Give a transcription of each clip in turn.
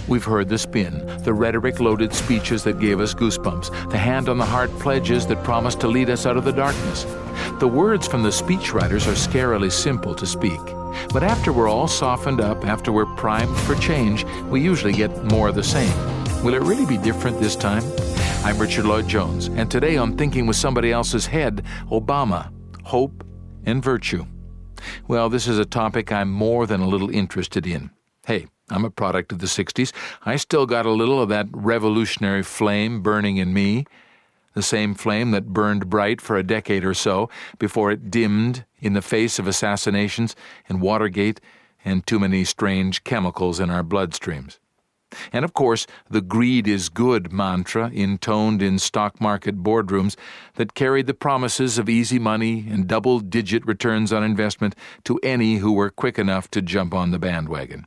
We've heard the spin, the rhetoric-loaded speeches that gave us goosebumps, the hand-on-the-heart pledges that promised to lead us out of the darkness. The words from the speechwriters are scarily simple to speak. But after we're all softened up, after we're primed for change, we usually get more of the same. Will it really be different this time? I'm Richard Lloyd Jones, and today on Thinking with Somebody Else's Head, Obama, Hope, and Virtue. Well, this is a topic I'm more than a little interested in. Hey, I'm a product of the 60s. I still got a little of that revolutionary flame burning in me, the same flame that burned bright for a decade or so before it dimmed in the face of assassinations and Watergate and too many strange chemicals in our bloodstreams. And of course, the greed is good mantra intoned in stock market boardrooms that carried the promises of easy money and double-digit returns on investment to any who were quick enough to jump on the bandwagon.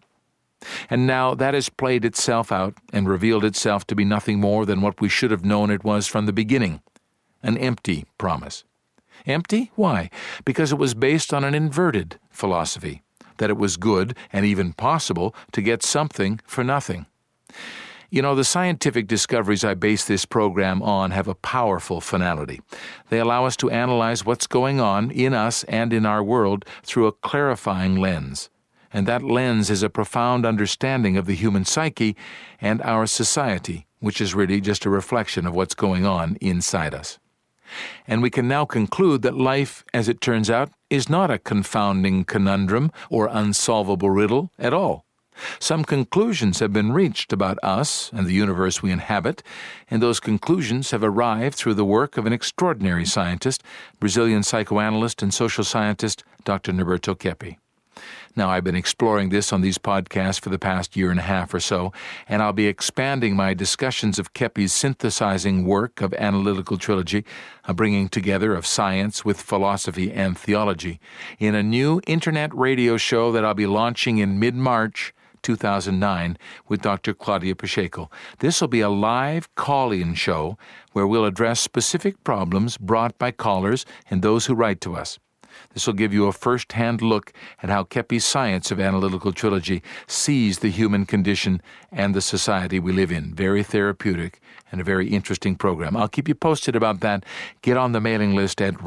And now that has played itself out and revealed itself to be nothing more than what we should have known it was from the beginning, an empty promise. Empty? Why? Because it was based on an inverted philosophy, that it was good and even possible to get something for nothing. You know, the scientific discoveries I base this program on have a powerful finality. They allow us to analyze what's going on in us and in our world through a clarifying lens. And that lens is a profound understanding of the human psyche and our society, which is really just a reflection of what's going on inside us. And we can now conclude that life, as it turns out, is not a confounding conundrum or unsolvable riddle at all. Some conclusions have been reached about us and the universe we inhabit, and those conclusions have arrived through the work of an extraordinary scientist, Brazilian psychoanalyst and social scientist, Dr. Norberto Keppe. Now, I've been exploring this on these podcasts for the past year and a half or so, and I'll be expanding my discussions of Keppe's synthesizing work of Analytical Trilogy, a bringing together of science with philosophy and theology, in a new internet radio show that I'll be launching in mid-March 2009 with Dr. Claudia Pacheco. This will be a live call-in show where we'll address specific problems brought by callers and those who write to us. This will give you a first-hand look at how Keppe's science of Analytical Trilogy sees the human condition and the society we live in. Very therapeutic and a very interesting program. I'll keep you posted about that. Get on the mailing list at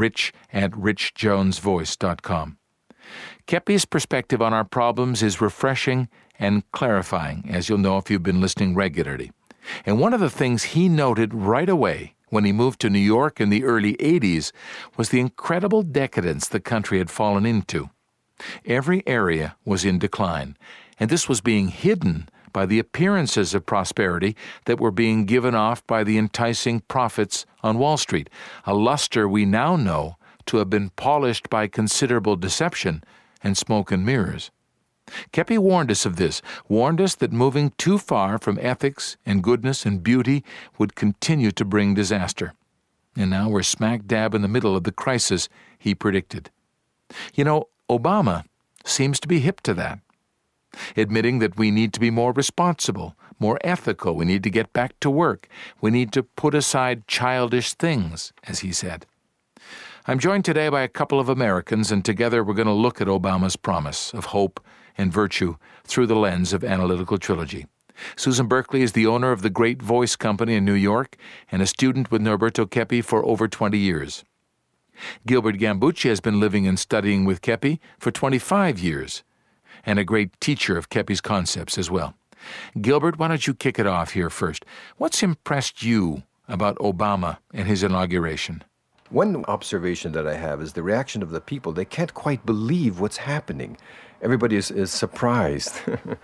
rich@richjonesvoice.com. Keppe's perspective on our problems is refreshing and clarifying, as you'll know if you've been listening regularly. And one of the things he noted right away when he moved to New York in the early 80s was the incredible decadence the country had fallen into. Every area was in decline, and this was being hidden by the appearances of prosperity that were being given off by the enticing profits on Wall Street, a luster we now know to have been polished by considerable deception and smoke and mirrors. Keppe warned us of this, warned us that moving too far from ethics and goodness and beauty would continue to bring disaster. And now we're smack dab in the middle of the crisis he predicted. You know, Obama seems to be hip to that, admitting that we need to be more responsible, more ethical, we need to get back to work, we need to put aside childish things, as he said. I'm joined today by a couple of Americans, and together we're going to look at Obama's promise of hope and virtue through the lens of Analytical Trilogy. Susan Berkeley is the owner of the Great Voice Company in New York and a student with Norberto Keppe for over 20 years. Gilbert Gambucci has been living and studying with Keppe for 25 years and a great teacher of Keppe's concepts as well. Gilbert, why don't you kick it off here first? What's impressed you about Obama and his inauguration? One observation that I have is the reaction of the people. They can't quite believe what's happening. Everybody is surprised.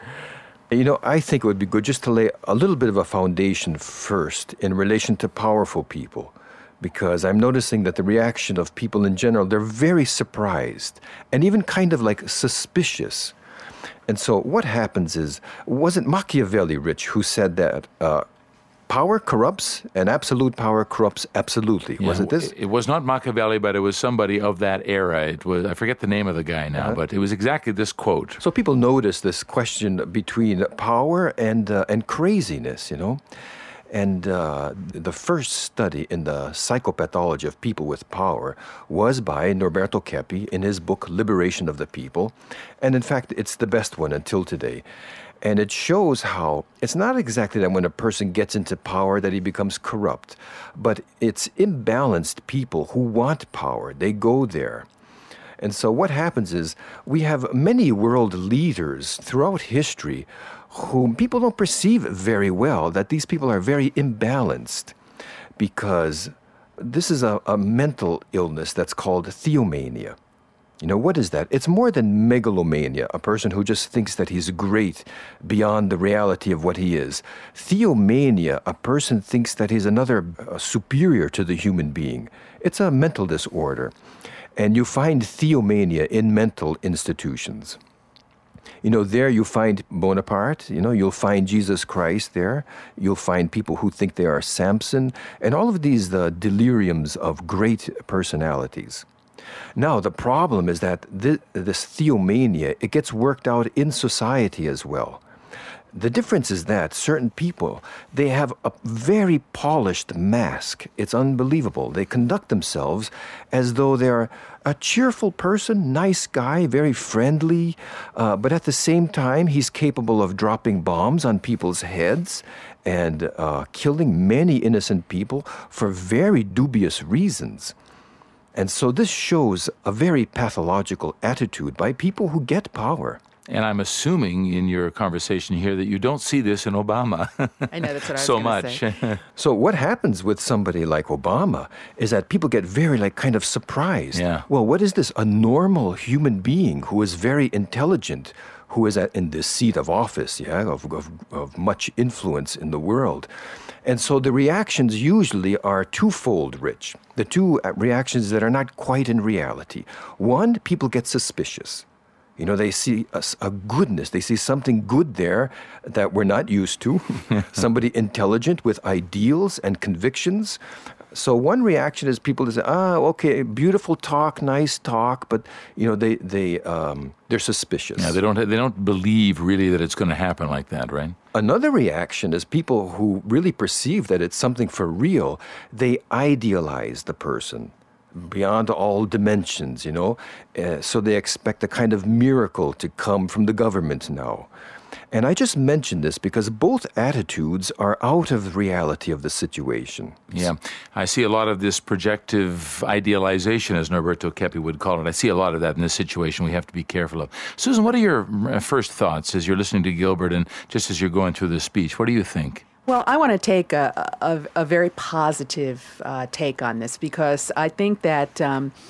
You know, I think it would be good just to lay a little bit of a foundation first in relation to powerful people, because I'm noticing that the reaction of people in general, they're very surprised and even kind of like suspicious. And so what happens is, wasn't Machiavelli, Rich, who said that power corrupts, and absolute power corrupts absolutely. Yeah, was it this? It was not Machiavelli, but it was somebody of that era. It was, I forget the name of the guy now, but it was exactly this quote. So people notice this question between power and craziness, you know. And the first study in the psychopathology of people with power was by Norberto Keppe in his book Liberation of the People. And in fact, it's the best one until today. And it shows how it's not exactly that when a person gets into power that he becomes corrupt, but it's imbalanced people who want power. They go there. And so what happens is we have many world leaders throughout history whom people don't perceive very well, that these people are very imbalanced, because this is a mental illness that's called theomania. You know, what is that? It's more than megalomania, a person who just thinks that he's great beyond the reality of what he is. Theomania, a person thinks that he's another superior to the human being. It's a mental disorder. And you find theomania in mental institutions. You know, there you find Bonaparte, you know, you'll find Jesus Christ there. You'll find people who think they are Samson, and all of these, the deliriums of great personalities. Now, the problem is that this theomania, it gets worked out in society as well. The difference is that certain people, they have a very polished mask. It's unbelievable. They conduct themselves as though they're a cheerful person, nice guy, very friendly, but at the same time, he's capable of dropping bombs on people's heads and killing many innocent people for very dubious reasons. And so this shows a very pathological attitude by people who get power. And I'm assuming in your conversation here that you don't see this in Obama. I know, that's what I was so going to much. say. So what happens with somebody like Obama is that people get very kind of surprised. Yeah. Well, what is this? A normal human being who is very intelligent, who is in this seat of office, of much influence in the world. And so the reactions usually are twofold, Rich. The two reactions that are not quite in reality. One, people get suspicious. You know, they see a goodness. They see something good there that we're not used to. Somebody intelligent with ideals and convictions. So one reaction is people to say, okay, beautiful talk, nice talk, but you know they're suspicious. Yeah, they don't believe really that it's going to happen like that, right? Another reaction is people who really perceive that it's something for real. They idealize the person beyond all dimensions, you know. So they expect a kind of miracle to come from the government now. And I just mentioned this because both attitudes are out of the reality of the situation. Yeah. I see a lot of this projective idealization, as Norberto Keppe would call it. I see a lot of that in this situation we have to be careful of. Susan, what are your first thoughts as you're listening to Gilbert and just as you're going through the speech? What do you think? Well, I want to take a very positive take on this because I think that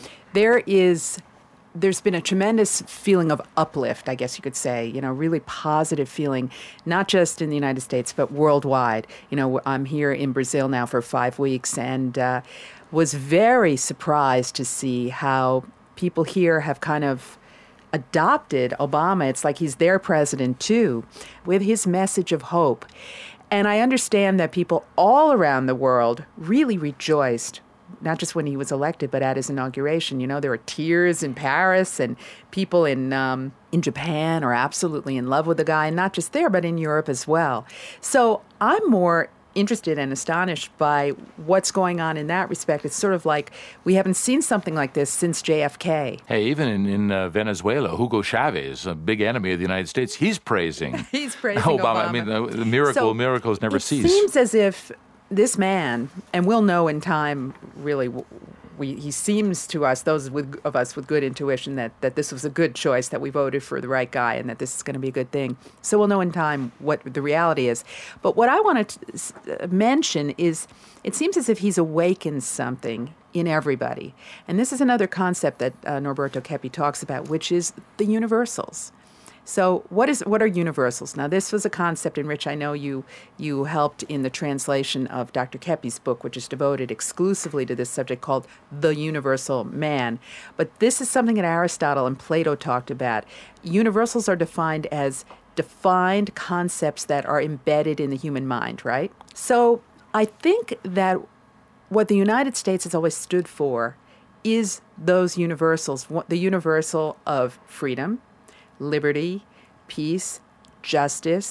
there's been a tremendous feeling of uplift, I guess you could say, you know, really positive feeling, not just in the United States, but worldwide. You know, I'm here in Brazil now for 5 weeks and was very surprised to see how people here have kind of adopted Obama. It's like he's their president too, with his message of hope. And I understand that people all around the world really rejoiced, not just when he was elected, but at his inauguration. You know, there were tears in Paris, and people in Japan are absolutely in love with the guy, and not just there, but in Europe as well. So I'm more interested and astonished by what's going on in that respect. It's sort of like we haven't seen something like this since JFK. Hey, even in Venezuela, Hugo Chavez, a big enemy of the United States, he's praising Obama. I mean, the miracles never cease. It seems as if this man, and we'll know in time, really, he seems to us, those of us with good intuition, that this was a good choice, that we voted for the right guy, and that this is going to be a good thing. So we'll know in time what the reality is. But what I want to mention is it seems as if he's awakened something in everybody. And this is another concept that Norberto Keppe talks about, which is the universals. So what are universals? Now, this was a concept in which I know you helped in the translation of Dr. Keppe's book, which is devoted exclusively to this subject, called The Universal Man. But this is something that Aristotle and Plato talked about. Universals are defined as defined concepts that are embedded in the human mind, right? So I think that what the United States has always stood for is those universals, the universal of freedom, liberty, peace, justice,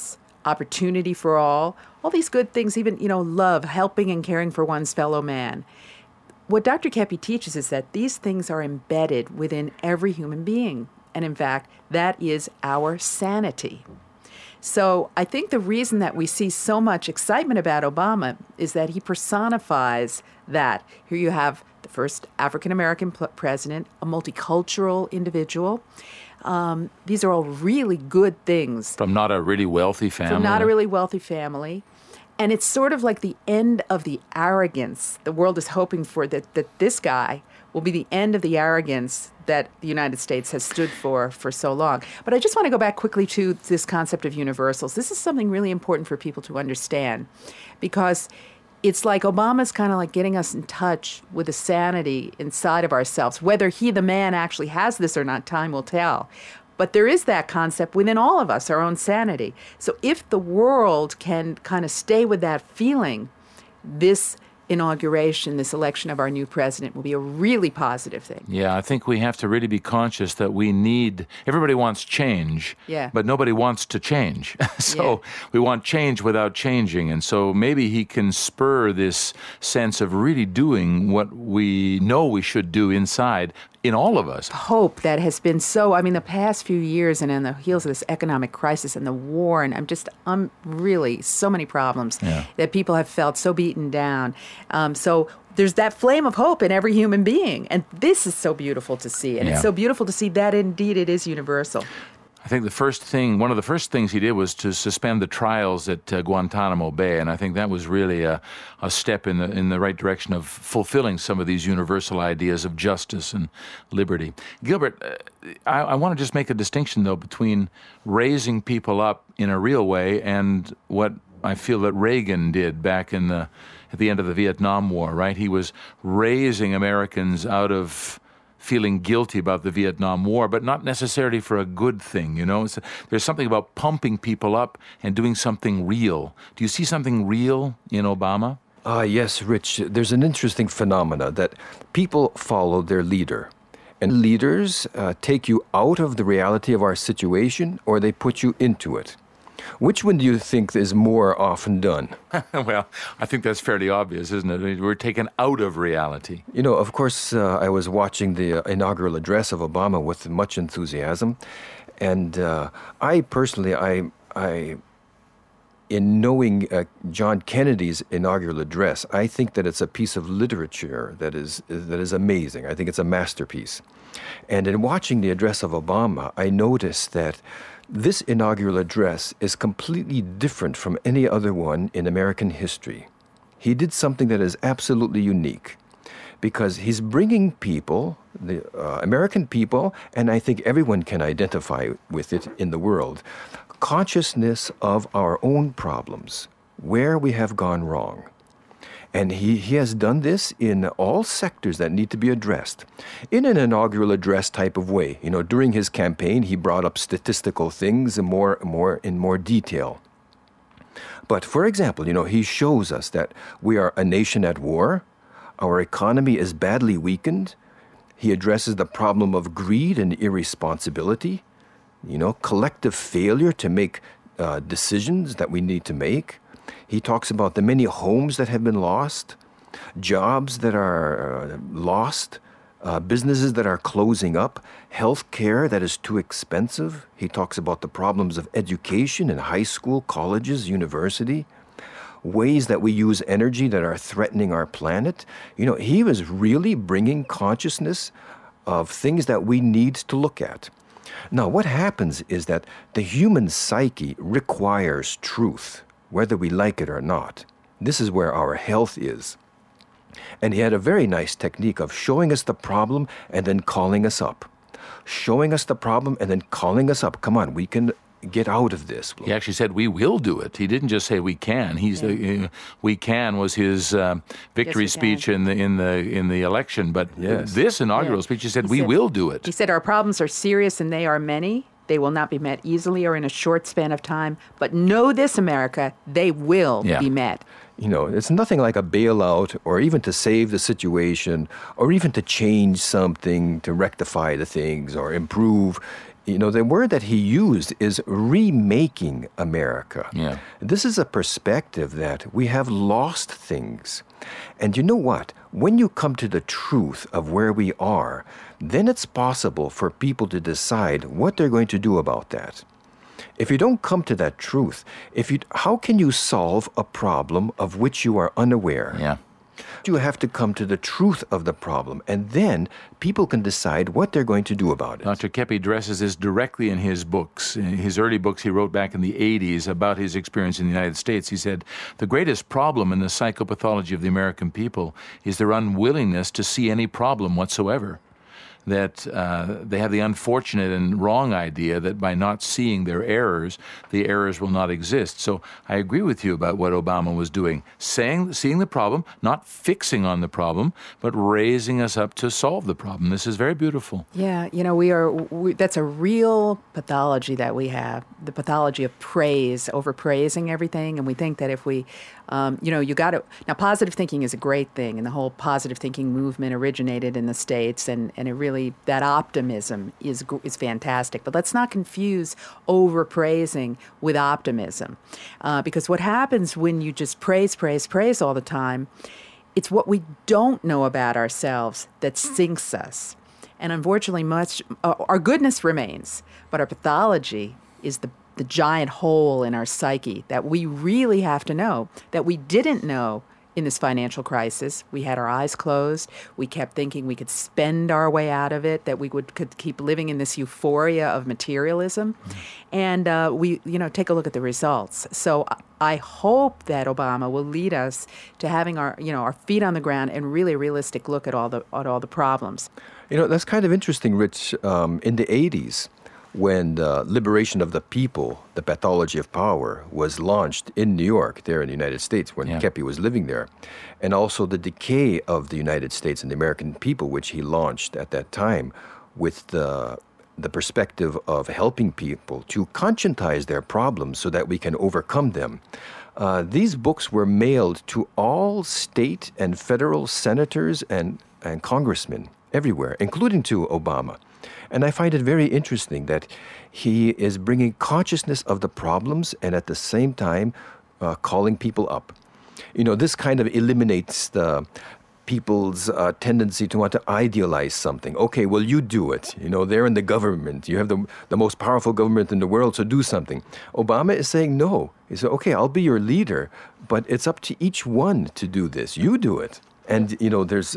opportunity for all these good things, even, love, helping and caring for one's fellow man. What Dr. Kepi teaches is that these things are embedded within every human being. And in fact, that is our sanity. So I think the reason that we see so much excitement about Obama is that he personifies that. Here you have the first African-American president, a multicultural individual. These are all really good things. From not a really wealthy family. From not a really wealthy family. And it's sort of like the end of the arrogance. The world is hoping for that this guy will be the end of the arrogance that the United States has stood for so long. But I just want to go back quickly to this concept of universals. This is something really important for people to understand, because it's like Obama's kind of like getting us in touch with the sanity inside of ourselves. Whether he, the man, actually has this or not, time will tell. But there is that concept within all of us, our own sanity. So if the world can kind of stay with that feeling, this inauguration, this election of our new president will be a really positive thing. Yeah, I think we have to really be conscious that everybody wants change, but nobody wants to change. So we want change without changing. And so maybe he can spur this sense of really doing what we know we should do inside in all of us. Hope that has been the past few years and on the heels of this economic crisis and the war, and really so many problems that people have felt so beaten down. So there's that flame of hope in every human being. And this is so beautiful to see. And it's so beautiful to see that indeed it is universal. I think one of the first things he did was to suspend the trials at Guantanamo Bay, and I think that was really a step in the right direction of fulfilling some of these universal ideas of justice and liberty. Gilbert, I want to just make a distinction, though, between raising people up in a real way and what I feel that Reagan did back at the end of the Vietnam War, right? He was raising Americans out of feeling guilty about the Vietnam War, but not necessarily for a good thing, There's something about pumping people up and doing something real. Do you see something real in Obama? Yes, Rich. There's an interesting phenomena that people follow their leader. And leaders take you out of the reality of our situation, or they put you into it. Which one do you think is more often done? Well, I think that's fairly obvious, isn't it? We're taken out of reality. Of course, I was watching the inaugural address of Obama with much enthusiasm. And I personally, in knowing John Kennedy's inaugural address, I think that it's a piece of literature that is amazing. I think it's a masterpiece. And in watching the address of Obama, I noticed that this inaugural address is completely different from any other one in American history. He did something that is absolutely unique, because he's bringing people, the American people, and I think everyone can identify with it in the world, consciousness of our own problems, where we have gone wrong. And he has done this in all sectors that need to be addressed in an inaugural address type of way. During his campaign, he brought up statistical things in more detail. But for example, he shows us that we are a nation at war. Our economy is badly weakened. He addresses the problem of greed and irresponsibility, collective failure to make decisions that we need to make. He talks about the many homes that have been lost, jobs that are lost, businesses that are closing up, health care that is too expensive. He talks about the problems of education in high school, colleges, university, ways that we use energy that are threatening our planet. He was really bringing consciousness of things that we need to look at. Now, what happens is that the human psyche requires truth, whether we like it or not. This is where our health is. And he had a very nice technique of showing us the problem and then calling us up. Showing us the problem and then calling us up. Come on, we can get out of this. He actually said, we will do it. He didn't just say we can. We can was his victory speech in the election. But this inaugural speech, he said, we will do it. He said, our problems are serious and they are many. They will not be met easily or in a short span of time. But know this, America, they will be met. It's nothing like a bailout or even to save the situation or even to change something to rectify the things or improve the word that he used is remaking America. Yeah. This is a perspective that we have lost things. And you know what? When you come to the truth of where we are, then it's possible for people to decide what they're going to do about that. If you don't come to that truth, how can you solve a problem of which you are unaware? Yeah. You have to come to the truth of the problem, and then people can decide what they're going to do about it. Dr. Kepi addresses this directly in his books. In his early books he wrote back in the 80s about his experience in the United States. He said, the greatest problem in the psychopathology of the American people is their unwillingness to see any problem whatsoever. That they have the unfortunate and wrong idea that by not seeing their errors, the errors will not exist. So I agree with you about what Obama was doing, seeing the problem, not fixing on the problem, but raising us up to solve the problem. This is very beautiful. Yeah, that's a real pathology that we have, the pathology of praise, overpraising everything, and we think that if we now positive thinking is a great thing, and the whole positive thinking movement originated in the States, and it really, that optimism is fantastic. But let's not confuse overpraising with optimism, because what happens when you just praise all the time, it's what we don't know about ourselves that sinks us. And unfortunately, our goodness remains, but our pathology is the giant hole in our psyche that we really have to know, that we didn't know in this financial crisis. We had our eyes closed. We kept thinking we could spend our way out of it, that we could keep living in this euphoria of materialism. And take a look at the results. So I hope that Obama will lead us to having our feet on the ground and really a realistic look at all the problems. That's kind of interesting, Rich. In the 80s, when the Liberation of the People, the Pathology of Power, was launched in New York, there in the United States, when Kepi was living there, and also the Decay of the United States and the American People, which he launched at that time with the perspective of helping people to conscientize their problems so that we can overcome them. These books were mailed to all state and federal senators and congressmen everywhere, including to Obama. And I find it very interesting that he is bringing consciousness of the problems and at the same time calling people up. This kind of eliminates the people's tendency to want to idealize something. Okay, well, you do it. They're in the government. You have the most powerful government in the world, so do something. Obama is saying no. He said, okay, I'll be your leader, but it's up to each one to do this. You do it. And, there's...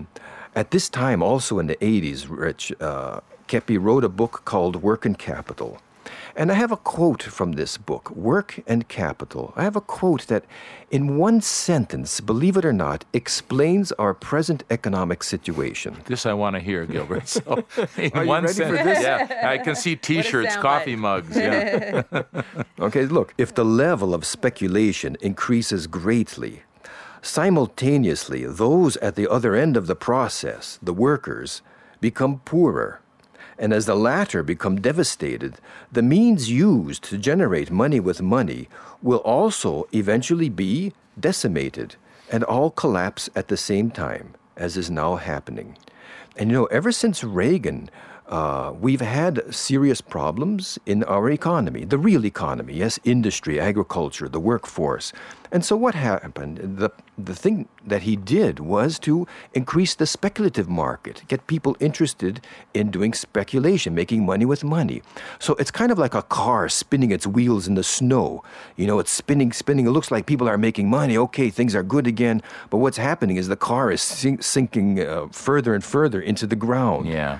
At this time, also in the 80s, Rich, Kepi wrote a book called Work and Capital. And I have a quote from this book, Work and Capital. I have a quote that, in one sentence, believe it or not, explains our present economic situation. This I want to hear, Gilbert. So, in Are one you ready sentence, for this? yeah, I can see T-shirts, coffee mugs. Yeah. Okay, look, if the level of speculation increases greatly, simultaneously, those at the other end of the process, the workers, become poorer. And as the latter become devastated, the means used to generate money with money will also eventually be decimated and all collapse at the same time, as is now happening. And ever since Reagan, we've had serious problems in our economy, the real economy, yes, industry, agriculture, the workforce. And so what happened? The thing that he did was to increase the speculative market, get people interested in doing speculation, making money with money. So it's kind of like a car spinning its wheels in the snow. It's spinning. It looks like people are making money. Okay, things are good again. But what's happening is the car is sinking further and further into the ground. Yeah.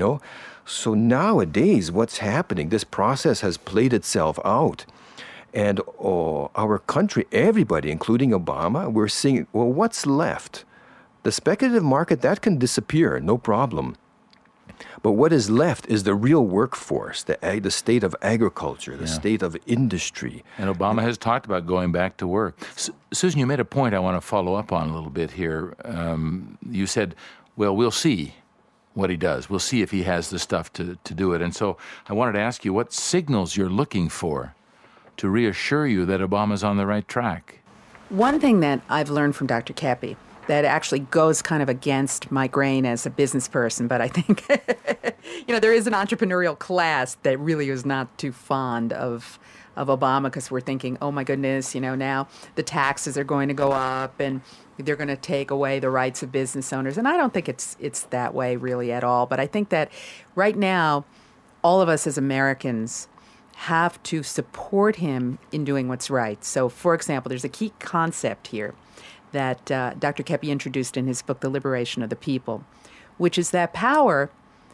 So nowadays, what's happening, this process has played itself out. And our country, everybody, including Obama, we're seeing, well, what's left? The speculative market, that can disappear, no problem. But what is left is the real workforce, the state of agriculture, the state of industry. And Obama has talked about going back to work. Susan, you made a point I want to follow up on a little bit here. You said, well, we'll see what he does. We'll see if he has the stuff to do it. And so I wanted to ask you what signals you're looking for to reassure you that Obama's on the right track. One thing that I've learned from Dr. Kepi that actually goes kind of against my grain as a business person. But I think, there is an entrepreneurial class that really is not too fond of Obama, because we're thinking, oh my goodness, now the taxes are going to go up and they're going to take away the rights of business owners. And I don't think it's that way really at all. But I think that right now, all of us as Americans have to support him in doing what's right. So, for example, there's a key concept here that Dr. Kepi introduced in his book, The Liberation of the People, which is that power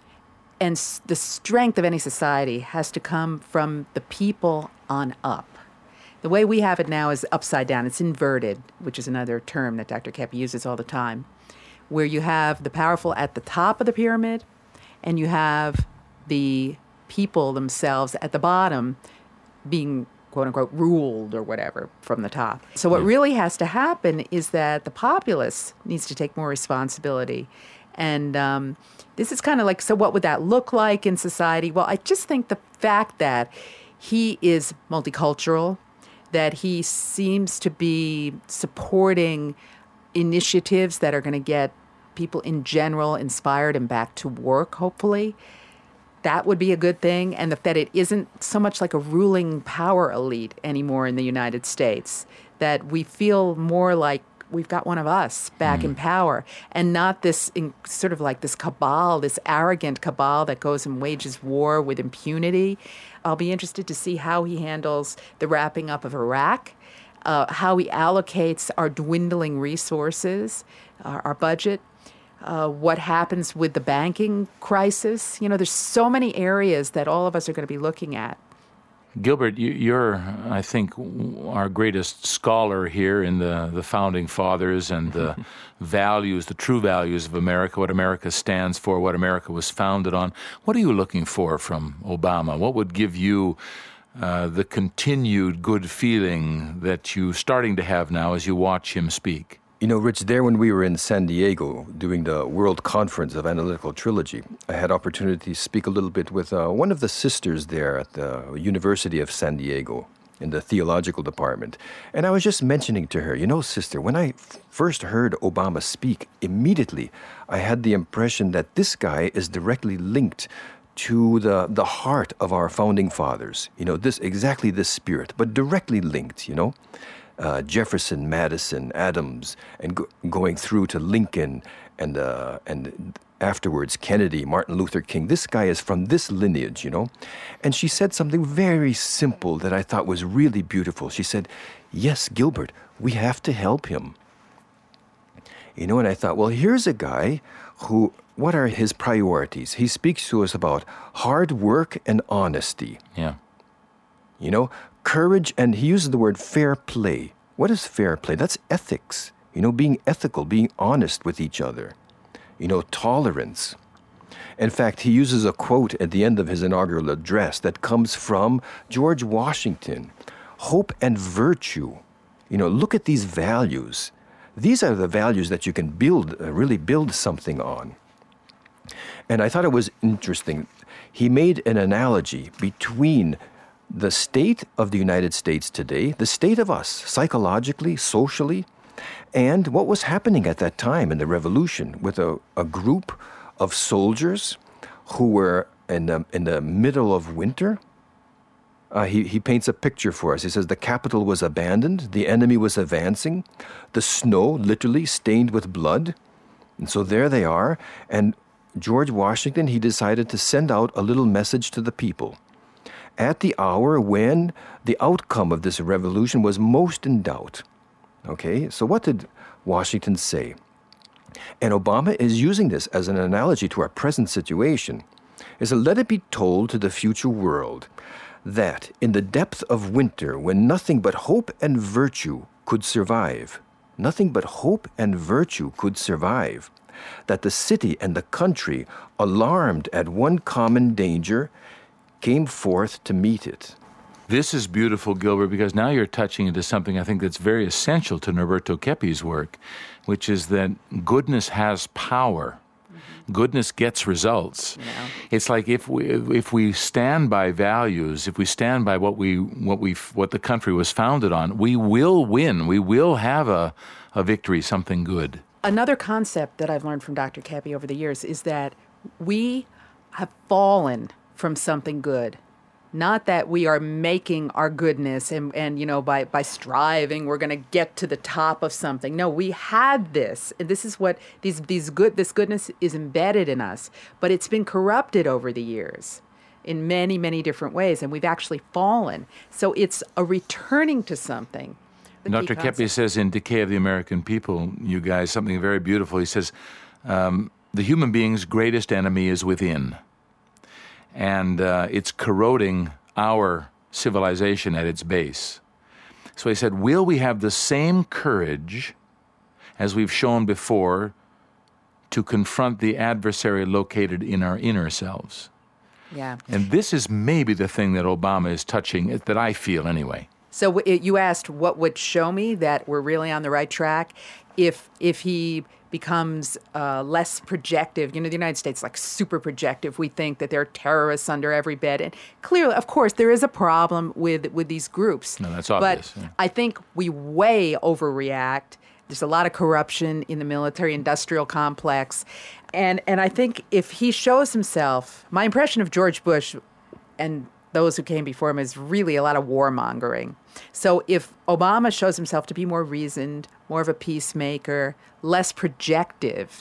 and the strength of any society has to come from the people on up. The way we have it now is upside down. It's inverted, which is another term that Dr. Kepi uses all the time, where you have the powerful at the top of the pyramid and you have the people themselves at the bottom being, quote unquote, ruled or whatever from the top. So what really has to happen is that the populace needs to take more responsibility. And this is kind of like, so what would that look like in society? Well, I just think the fact that he is multicultural, that he seems to be supporting initiatives that are going to get people in general inspired and back to work, hopefully, that would be a good thing. And that it isn't so much like a ruling power elite anymore in the United States, that we feel more like we've got one of us back in power, and not this sort of like this cabal, this arrogant cabal that goes and wages war with impunity. I'll be interested to see how he handles the wrapping up of Iraq, how he allocates our dwindling resources, our budget, what happens with the banking crisis. There's so many areas that all of us are going to be looking at. Gilbert, you're, I think, our greatest scholar here in the Founding Fathers and the values, the true values of America, what America stands for, what America was founded on. What are you looking for from Obama? What would give you the continued good feeling that you're starting to have now as you watch him speak? Rich, there when we were in San Diego doing the World Conference of Analytical Trilogy, I had opportunity to speak a little bit with one of the sisters there at the University of San Diego in the theological department. And I was just mentioning to her, sister, when I first heard Obama speak, immediately I had the impression that this guy is directly linked to the heart of our founding fathers. Exactly this spirit, but directly linked, Jefferson, Madison, Adams, and going through to Lincoln and afterwards Kennedy, Martin Luther King. This guy is from this lineage, And she said something very simple that I thought was really beautiful. She said, yes, Gilbert, we have to help him. And I thought, well, here's a guy who, what are his priorities? He speaks to us about hard work and honesty. Yeah. Courage, and he uses the word fair play. What is fair play? That's ethics. Being ethical, being honest with each other. Tolerance. In fact, he uses a quote at the end of his inaugural address that comes from George Washington. Hope and virtue. Look at these values. These are the values that you can really build something on. And I thought it was interesting. He made an analogy between the state of the United States today, the state of us, psychologically, socially, and what was happening at that time in the Revolution with a group of soldiers who were in the middle of winter. He paints a picture for us. He says the capital was abandoned, the enemy was advancing, the snow literally stained with blood. And so there they are, and George Washington, he decided to send out a little message to the people at the hour when the outcome of this revolution was most in doubt. Okay, so what did Washington say? And Obama is using this as an analogy to our present situation. He said, let it be told to the future world that in the depth of winter, when nothing but hope and virtue could survive, that the city and the country, alarmed at one common danger, came forth to meet it. This is beautiful, Gilbert, because now you're touching into something I think that's very essential to Norberto Kepi's work, which is that goodness has power. Goodness gets results. Yeah. It's like if we stand by values, if we stand by what the country was founded on, we will win. We will have a victory, something good. Another concept that I've learned from Dr. Kepi over the years is that we have fallen from something good. Not that we are making our goodness and you know, by striving, we're going to get to the top of something. No, we had this. And this is what this goodness is embedded in us. But it's been corrupted over the years in many, many different ways. And we've actually fallen. So it's a returning to something. Dr. Kepi says in Decay of the American People, you guys, something very beautiful. He says, the human being's greatest enemy is within. And it's corroding our civilization at its base. So he said, will we have the same courage as we've shown before to confront the adversary located in our inner selves? Yeah. And this is maybe the thing that Obama is touching, that I feel anyway. So you asked what would show me that we're really on the right track if he becomes less projective. You know, the United States is like super projective. We think that there are terrorists under every bed. And clearly, of course, there is a problem with these groups. No, that's obvious. But I think we way overreact. There's a lot of corruption in the military-industrial complex. And I think if he shows himself, my impression of George Bush and those who came before him is really a lot of warmongering. So if Obama shows himself to be more reasoned, more of a peacemaker, less projective,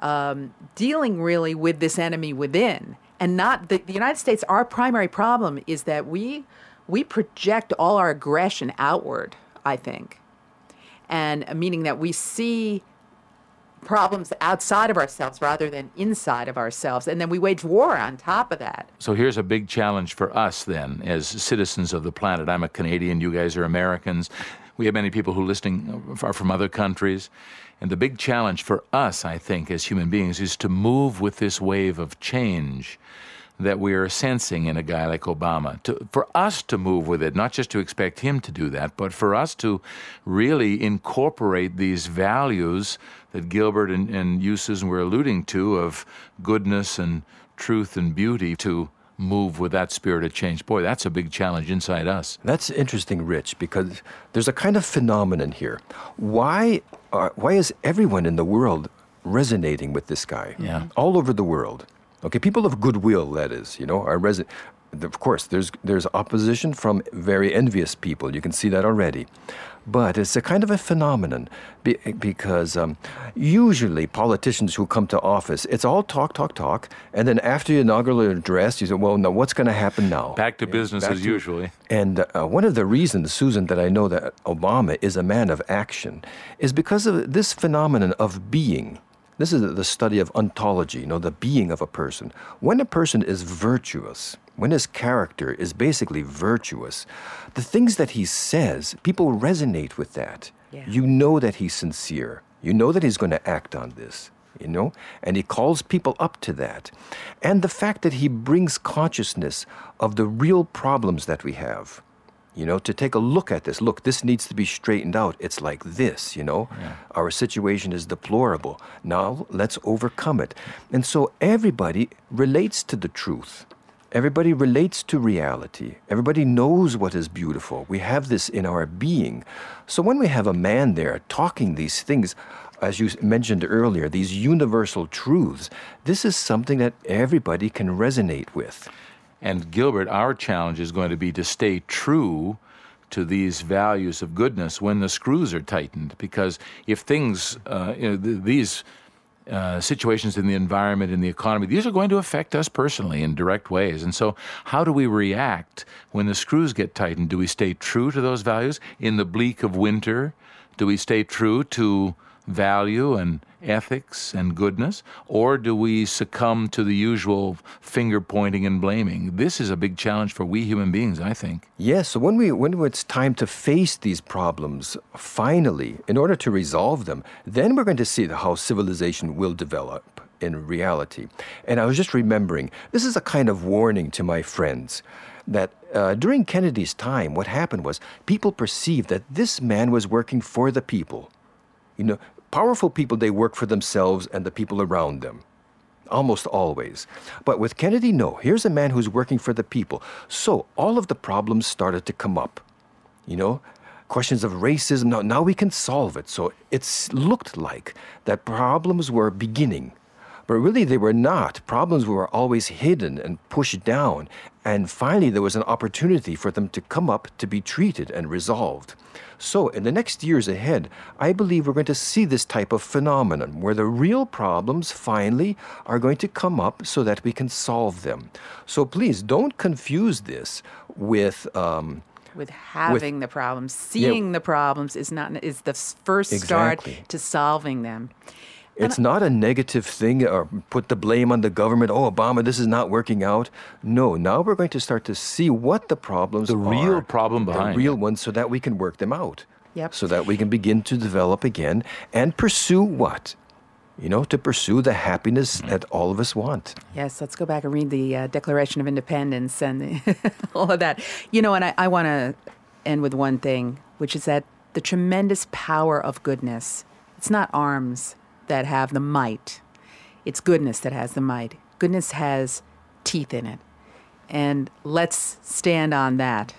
dealing really with this enemy within, and not the United States, our primary problem is that we project all our aggression outward, I think. And meaning that we see problems outside of ourselves rather than inside of ourselves. And then we wage war on top of that. So here's a big challenge for us then as citizens of the planet. I'm a Canadian, you guys are Americans. We have many people who are listening are from other countries. And the big challenge for us, I think, as human beings is to move with this wave of change that we are sensing in a guy like Obama. For us to move with it, not just to expect him to do that, but for us to really incorporate these values that Gilbert and you, Susan, were alluding to of goodness and truth and beauty, to move with that spirit of change. Boy, that's a big challenge inside us. That's interesting, Rich, because there's a kind of phenomenon here. Why is everyone in the world resonating with this guy? Yeah. All over the world. Okay, people of goodwill, that is, you know, are of course, there's opposition from very envious people. You can see that already. But it's a kind of a phenomenon because usually politicians who come to office, it's all talk. And then after your inaugural address, you say, well, now what's going to happen now? Back to business as usual. And one of the reasons, Susan, that I know that Obama is a man of action is because of this phenomenon of being. This is the study of ontology, you know, the being of a person. When a person is virtuous, when his character is basically virtuous, the things that he says, people resonate with that. Yeah. You know that he's sincere. You know that he's going to act on this, you know? And he calls people up to that. And the fact that he brings consciousness of the real problems that we have. You know, to take a look at this. Look, this needs to be straightened out. It's like this, you know. Yeah. Our situation is deplorable. Now, let's overcome it. And so everybody relates to the truth. Everybody relates to reality. Everybody knows what is beautiful. We have this in our being. So when we have a man there talking these things, as you mentioned earlier, these universal truths, this is something that everybody can resonate with. And Gilbert, our challenge is going to be to stay true to these values of goodness when the screws are tightened. Because if things, these situations in the environment, in the economy, these are going to affect us personally in direct ways. And so how do we react when the screws get tightened? Do we stay true to those values? In the bleak of winter, do we stay true to value and ethics and goodness, or do we succumb to the usual finger pointing and blaming? This is a big challenge for we human beings, I think. Yes, so when it's time to face these problems, finally, in order to resolve them, then we're going to see how civilization will develop in reality. And I was just remembering, this is a kind of warning to my friends, that during Kennedy's time, what happened was people perceived that this man was working for the people. You know, powerful people, they work for themselves and the people around them, almost always. But with Kennedy, no. Here's a man who's working for the people. So all of the problems started to come up. You know, questions of racism. Now we can solve it. So it's looked like that problems were beginning. But really, they were not. Problems were always hidden and pushed down. And finally, there was an opportunity for them to come up to be treated and resolved. So in the next years ahead, I believe we're going to see this type of phenomenon where the real problems finally are going to come up so that we can solve them. So please don't confuse this with having the problems. Seeing the problems is the first start to solving them. It's not a negative thing or put the blame on the government. Oh, Obama, this is not working out. No, now we're going to start to see what the problems are. The real problem behind the real ones, so that we can work them out. Yep. So that we can begin to develop again and pursue what? To pursue the happiness that all of us want. Yes, let's go back and read the Declaration of Independence and all of that. And I want to end with one thing, which is that the tremendous power of goodness. It's not arms that have the might. It's goodness that has the might. Goodness has teeth in it. And let's stand on that.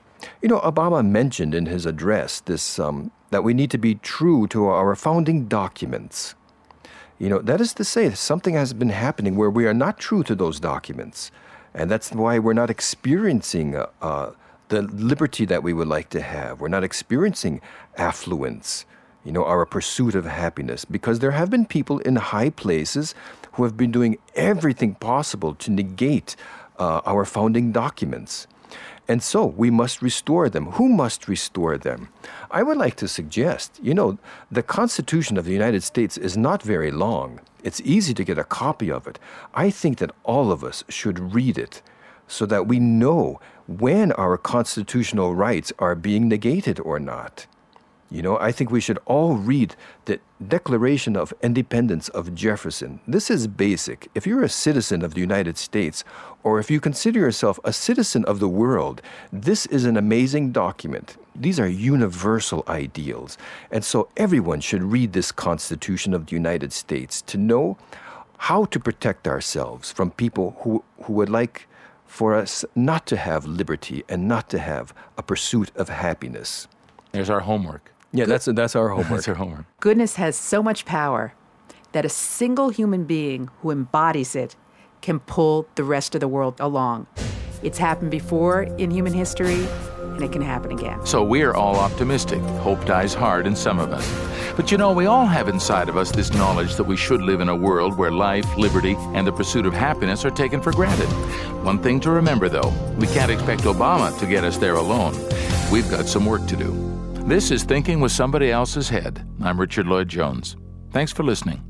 Obama mentioned in his address this that we need to be true to our founding documents. That is to say, something has been happening where we are not true to those documents. And that's why we're not experiencing the liberty that we would like to have. We're not experiencing affluence, our pursuit of happiness, because there have been people in high places who have been doing everything possible to negate our founding documents. And so we must restore them. Who must restore them? I would like to suggest, the Constitution of the United States is not very long. It's easy to get a copy of it. I think that all of us should read it so that we know when our constitutional rights are being negated or not. I think we should all read the Declaration of Independence of Jefferson. This is basic. If you're a citizen of the United States, or if you consider yourself a citizen of the world, this is an amazing document. These are universal ideals. And so everyone should read this Constitution of the United States to know how to protect ourselves from people who would like for us not to have liberty and not to have a pursuit of happiness. There's our homework. Yeah, that's our homework. That's our homework. Goodness has so much power that a single human being who embodies it can pull the rest of the world along. It's happened before in human history, and it can happen again. So we're all optimistic. Hope dies hard in some of us. But we all have inside of us this knowledge that we should live in a world where life, liberty, and the pursuit of happiness are taken for granted. One thing to remember, though, we can't expect Obama to get us there alone. We've got some work to do. This is Thinking with Somebody Else's Head. I'm Richard Lloyd Jones. Thanks for listening.